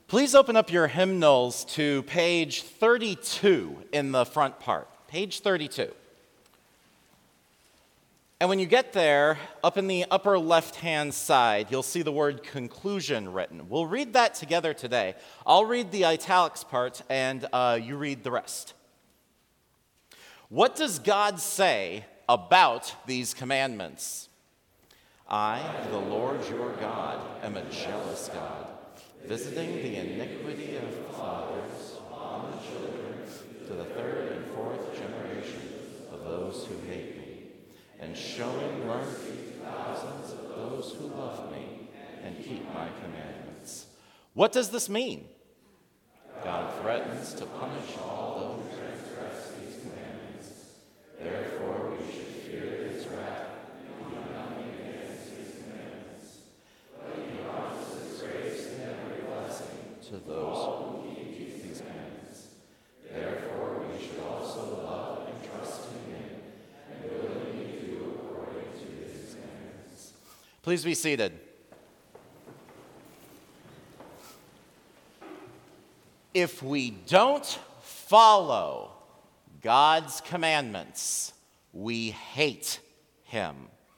Please open up your hymnals to page 32 in the front part. Page 32. And when you get there, up in the upper left-hand side, you'll see the word conclusion written. We'll read that together today. I'll read the italics part, and you read the rest. What does God say about these commandments? I, the Lord your God, am a jealous God, visiting the iniquity of the fathers on the children to the third and fourth generation of those who hate me, and showing mercy to thousands of those who love me and keep my commandments. What does this mean? God threatens to punish all those who transgress these commandments. Therefore, we should fear his wrath and do nothing against these commandments. But he promises grace and every blessing to those who keep these commandments. Therefore, we should also love and trust in him and willingly do according to his commandments. Please be seated. If we don't follow God's commandments, we hate him.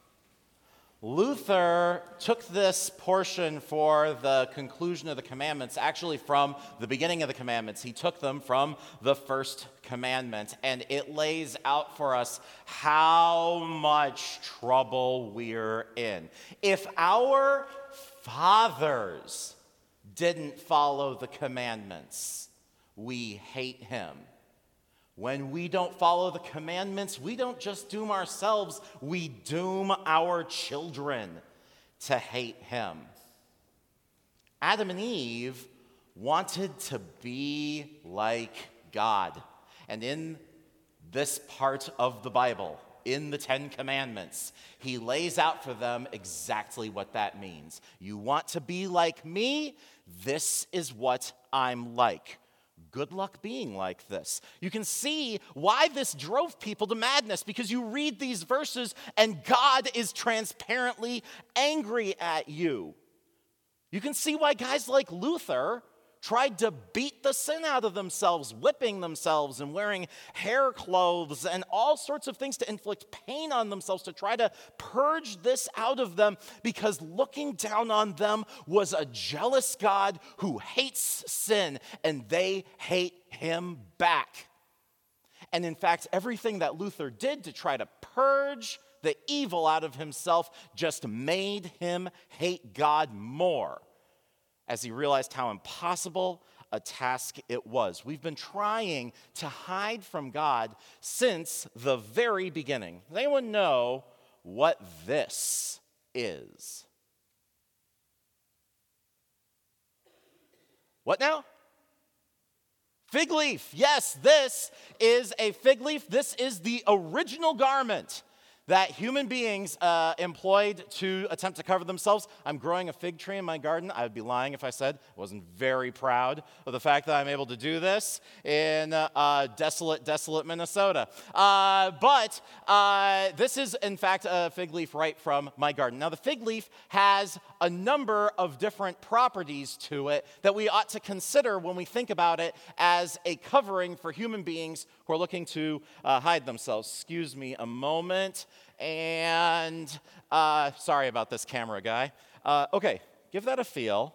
Luther took this portion for the conclusion of the commandments, actually from the beginning of the commandments. He took them from the first commandment, and it lays out for us how much trouble we're in. If our fathers didn't follow the commandments, we hate him. When we don't follow the commandments, we don't just doom ourselves, we doom our children to hate him. Adam and Eve wanted to be like God. And in this part of the Bible, in the Ten Commandments, he lays out for them exactly what that means. You want to be like me? This is what I'm like. Good luck being like this. You can see why this drove people to madness, because you read these verses and God is transparently angry at you. You can see why guys like Luther tried to beat the sin out of themselves, whipping themselves and wearing hair clothes and all sorts of things to inflict pain on themselves to try to purge this out of them, because looking down on them was a jealous God who hates sin, and they hate him back. And in fact, everything that Luther did to try to purge the evil out of himself just made him hate God more, as he realized how impossible a task it was. We've been trying to hide from God since the very beginning. Does anyone know what this is? What now? Fig leaf. Yes, this is a fig leaf. This is the original garment that human beings employed to attempt to cover themselves. I'm growing a fig tree in my garden. I would be lying if I said I wasn't very proud of the fact that I'm able to do this in desolate Minnesota. But this is, in fact, a fig leaf right from my garden. Now, the fig leaf has a number of different properties to it that we ought to consider when we think about it as a covering for human beings who are looking to hide themselves. Excuse me a moment. And sorry about this camera guy. Okay, give that a feel.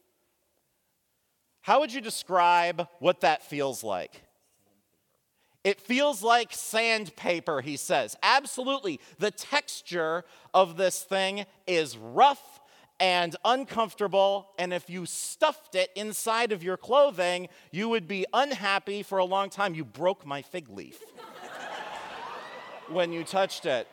How would you describe what that feels like? It feels like sandpaper, he says. Absolutely. The texture of this thing is rough and uncomfortable, and if you stuffed it inside of your clothing, you would be unhappy for a long time. You broke my fig leaf when you touched it.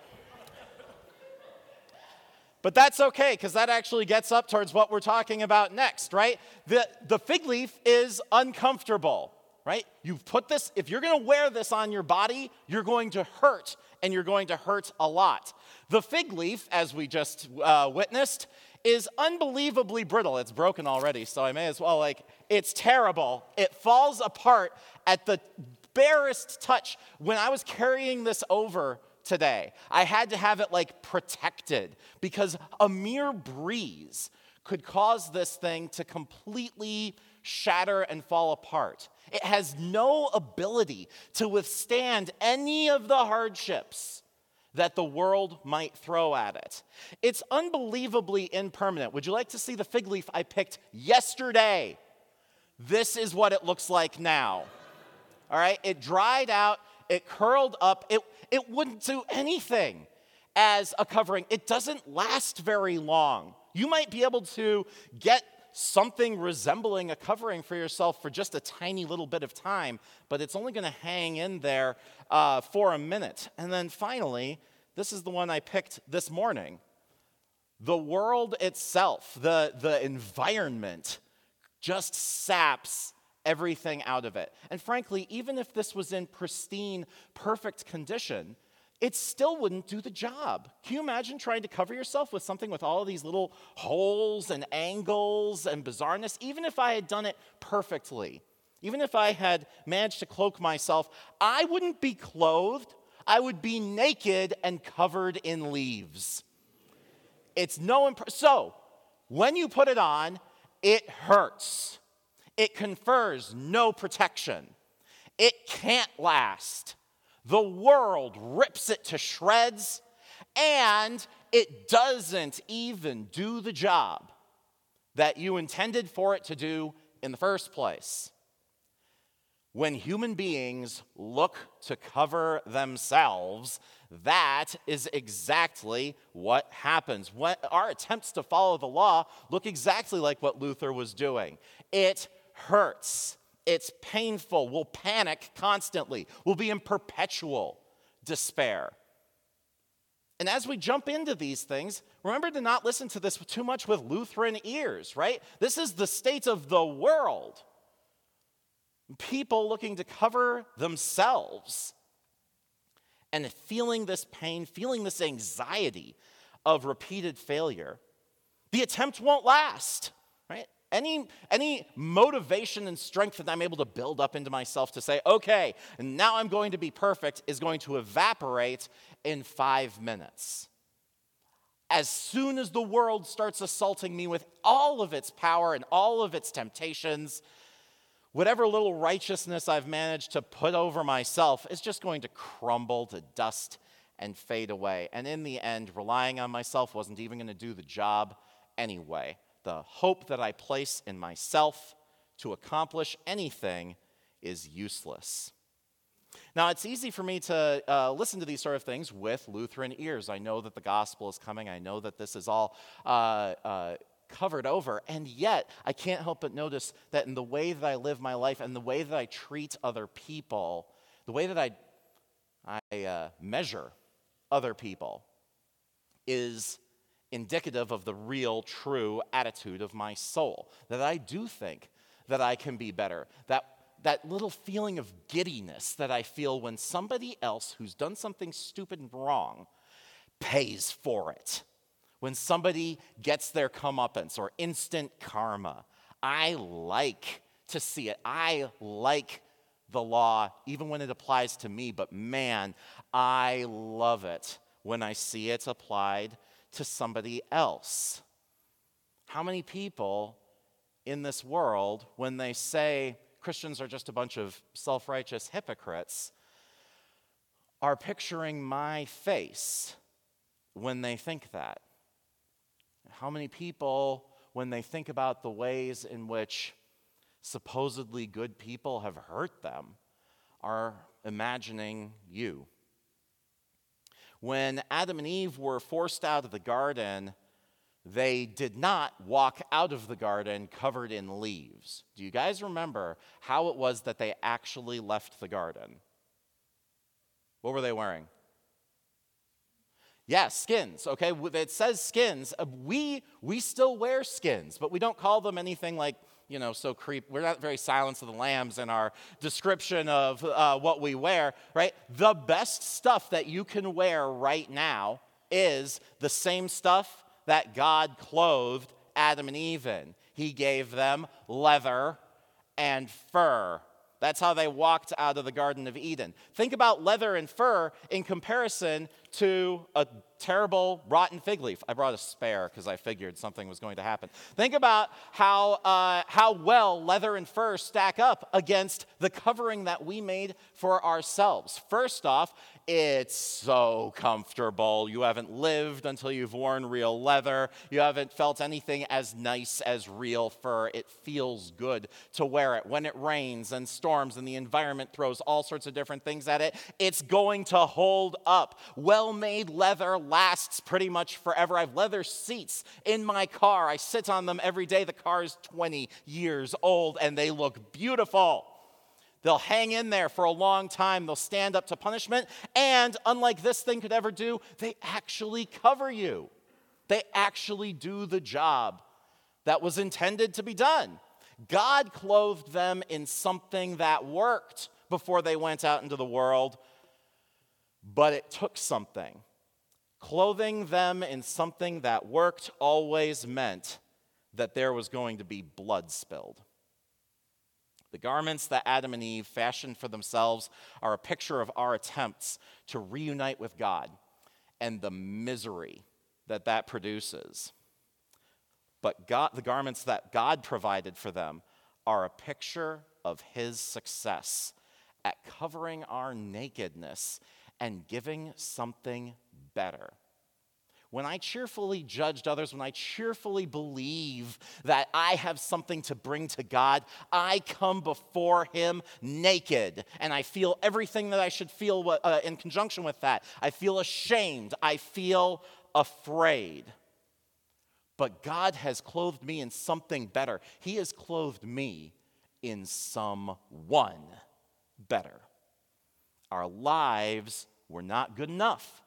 But that's okay, because that actually gets up towards what we're talking about next, right? The fig leaf is uncomfortable, right? You've put this, if you're going to wear this on your body, you're going to hurt, and you're going to hurt a lot. The fig leaf, as we just witnessed, is unbelievably brittle. It's broken already, so I may as well, it's terrible. It falls apart at the barest touch. When I was carrying this over today, I had to have it protected, because a mere breeze could cause this thing to completely shatter and fall apart. It has no ability to withstand any of the hardships that the world might throw at it. It's unbelievably impermanent. Would you like to see the fig leaf I picked yesterday? This is what it looks like now. All right, it dried out, it curled up, it wouldn't do anything as a covering. It doesn't last very long. You might be able to get something resembling a covering for yourself for just a tiny little bit of time, but it's only going to hang in there for a minute. And then finally, this is the one I picked this morning. The world itself, the environment, just saps everything out of it. And frankly, even if this was in pristine, perfect condition, it still wouldn't do the job. Can you imagine trying to cover yourself with something with all of these little holes and angles and bizarreness? Even if I had done it perfectly, even if I had managed to cloak myself, I wouldn't be clothed. I would be naked and covered in leaves. It's so when you put it on, it hurts. It confers no protection. It can't last. The world rips it to shreds, and it doesn't even do the job that you intended for it to do in the first place. When human beings look to cover themselves, that is exactly what happens. When our attempts to follow the law look exactly like what Luther was doing. It hurts. It's painful. We'll panic constantly. We'll be in perpetual despair. And as we jump into these things, remember to not listen to this too much with Lutheran ears, right? This is the state of the world. People looking to cover themselves and feeling this pain, feeling this anxiety of repeated failure. The attempt won't last, right? Any motivation and strength that I'm able to build up into myself to say, okay, now I'm going to be perfect, is going to evaporate in 5 minutes. As soon as the world starts assaulting me with all of its power and all of its temptations, whatever little righteousness I've managed to put over myself is just going to crumble to dust and fade away. And in the end, relying on myself wasn't even going to do the job anyway. The hope that I place in myself to accomplish anything is useless. Now, it's easy for me to listen to these sort of things with Lutheran ears. I know that the gospel is coming. I know that this is all covered over. And yet, I can't help but notice that in the way that I live my life and the way that I treat other people, the way that I measure other people is indicative of the real, true attitude of my soul. That I do think that I can be better. That little feeling of giddiness that I feel when somebody else who's done something stupid and wrong pays for it. When somebody gets their comeuppance or instant karma. I like to see it. I like the law, even when it applies to me, but man, I love it when I see it applied to somebody else. How many people in this world, when they say Christians are just a bunch of self-righteous hypocrites, are picturing my face when they think that? How many people, when they think about the ways in which supposedly good people have hurt them, are imagining you? When Adam and Eve were forced out of the garden, they did not walk out of the garden covered in leaves. Do you guys remember how it was that they actually left the garden? What were they wearing? Yeah, skins, okay? It says skins. We still wear skins, but we don't call them anything like, so we're not very Silence of the Lambs in our description of what we wear, right? The best stuff that you can wear right now is the same stuff that God clothed Adam and Eve in. He gave them leather and fur. That's how they walked out of the Garden of Eden. Think about leather and fur in comparison to a terrible rotten fig leaf. I brought a spare because I figured something was going to happen. Think about how well leather and fur stack up against the covering that we made for ourselves. First off, it's so comfortable. You haven't lived until you've worn real leather. You haven't felt anything as nice as real fur. It feels good to wear it. When it rains and storms and the environment throws all sorts of different things at it, it's going to hold up. Well-made leather lasts pretty much forever. I have leather seats in my car. I sit on them every day. The car is 20 years old and they look beautiful. They'll hang in there for a long time. They'll stand up to punishment. And unlike this thing could ever do, they actually cover you. They actually do the job that was intended to be done. God clothed them in something that worked before they went out into the world, but it took something. Clothing them in something that worked always meant that there was going to be blood spilled. The garments that Adam and Eve fashioned for themselves are a picture of our attempts to reunite with God and the misery that that produces. But the garments that God provided for them are a picture of his success at covering our nakedness and giving something better. When I cheerfully judged others, when I cheerfully believe that I have something to bring to God, I come before him naked, and I feel everything that I should feel in conjunction with that. I feel ashamed. I feel afraid. But God has clothed me in something better. He has clothed me in someone better. Our lives were not good enough.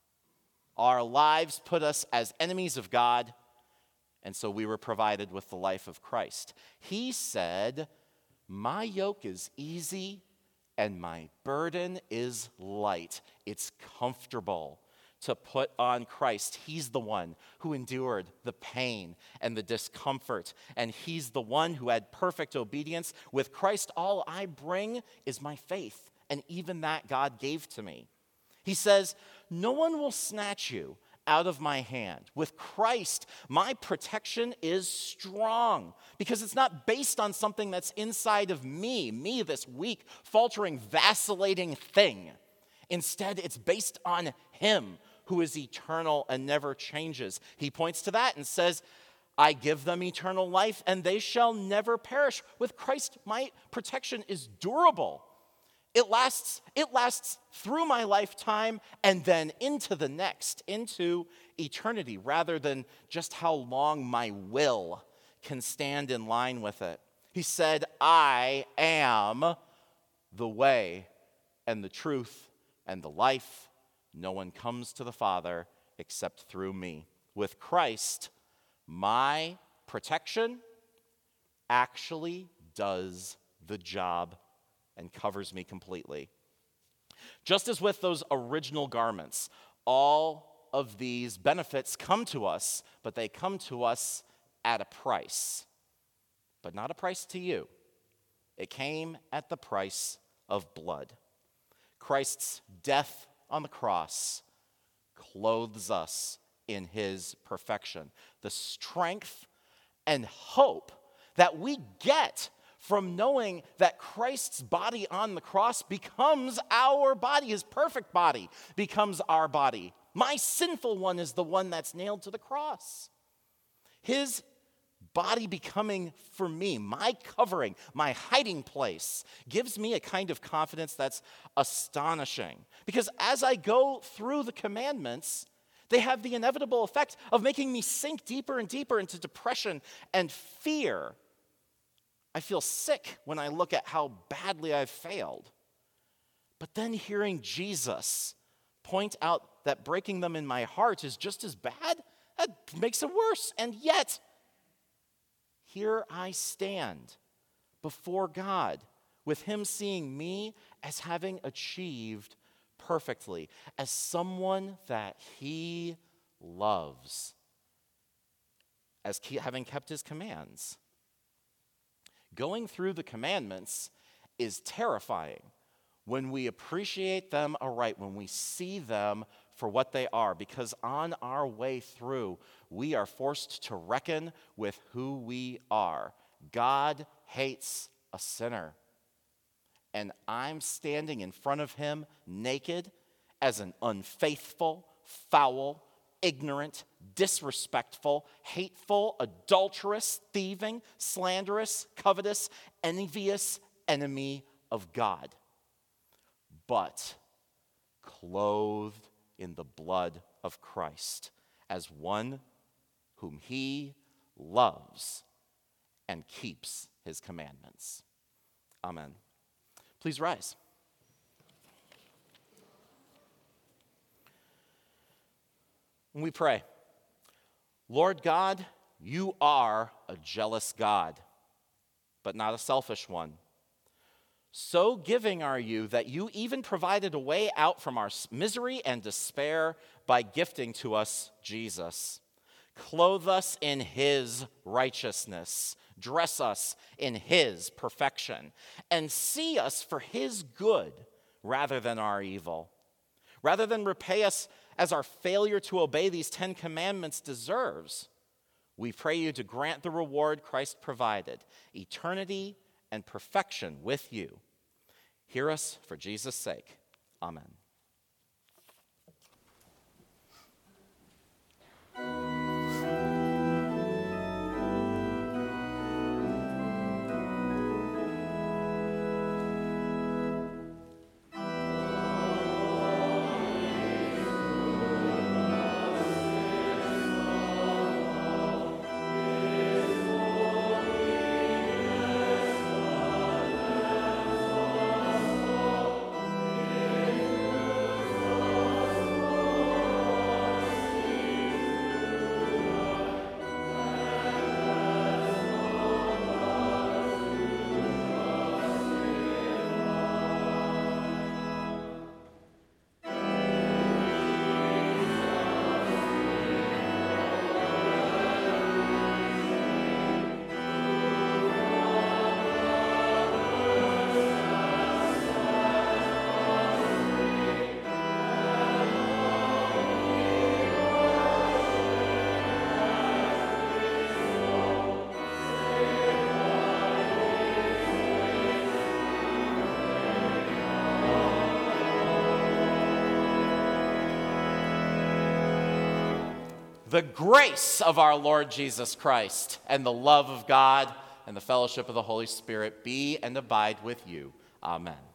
Our lives put us as enemies of God, and so we were provided with the life of Christ. He said, "My yoke is easy and my burden is light." It's comfortable to put on Christ. He's the one who endured the pain and the discomfort, and he's the one who had perfect obedience. With Christ, all I bring is my faith, and even that God gave to me. He says, "No one will snatch you out of my hand." With Christ, my protection is strong because it's not based on something that's inside of me, this weak, faltering, vacillating thing. Instead, it's based on him who is eternal and never changes. He points to that and says, "I give them eternal life and they shall never perish." With Christ, my protection is durable. It lasts through my lifetime and then into the next, into eternity, rather than just how long my will can stand in line with it. He said, "I am the way and the truth and the life. No one comes to the Father except through me." With Christ, my protection actually does the job and covers me completely. Just as with those original garments, all of these benefits come to us, but they come to us at a price. But not a price to you. It came at the price of blood. Christ's death on the cross clothes us in his perfection. The strength and hope that we get from knowing that Christ's body on the cross becomes our body, his perfect body becomes our body. My sinful one is the one that's nailed to the cross. His body becoming for me, my covering, my hiding place, gives me a kind of confidence that's astonishing. Because as I go through the commandments, they have the inevitable effect of making me sink deeper and deeper into depression and fear. I feel sick when I look at how badly I've failed. But then hearing Jesus point out that breaking them in my heart is just as bad, that makes it worse. And yet, here I stand before God with him seeing me as having achieved perfectly, as someone that he loves, as having kept his commands. Going through the commandments is terrifying when we appreciate them aright, when we see them for what they are, because on our way through, we are forced to reckon with who we are. God hates a sinner, and I'm standing in front of him naked as an unfaithful, foul, ignorant, disrespectful, hateful, adulterous, thieving, slanderous, covetous, envious enemy of God, but clothed in the blood of Christ as one whom he loves and keeps his commandments. Amen. Please rise. We pray. Lord God, you are a jealous God, but not a selfish one. So giving are you that you even provided a way out from our misery and despair by gifting to us Jesus. Clothe us in his righteousness, dress us in his perfection, and see us for his good rather than our evil. Rather than repay us as our failure to obey these 10 commandments deserves, we pray you to grant the reward Christ provided, eternity and perfection with you. Hear us for Jesus' sake. Amen. The grace of our Lord Jesus Christ and the love of God and the fellowship of the Holy Spirit be and abide with you. Amen.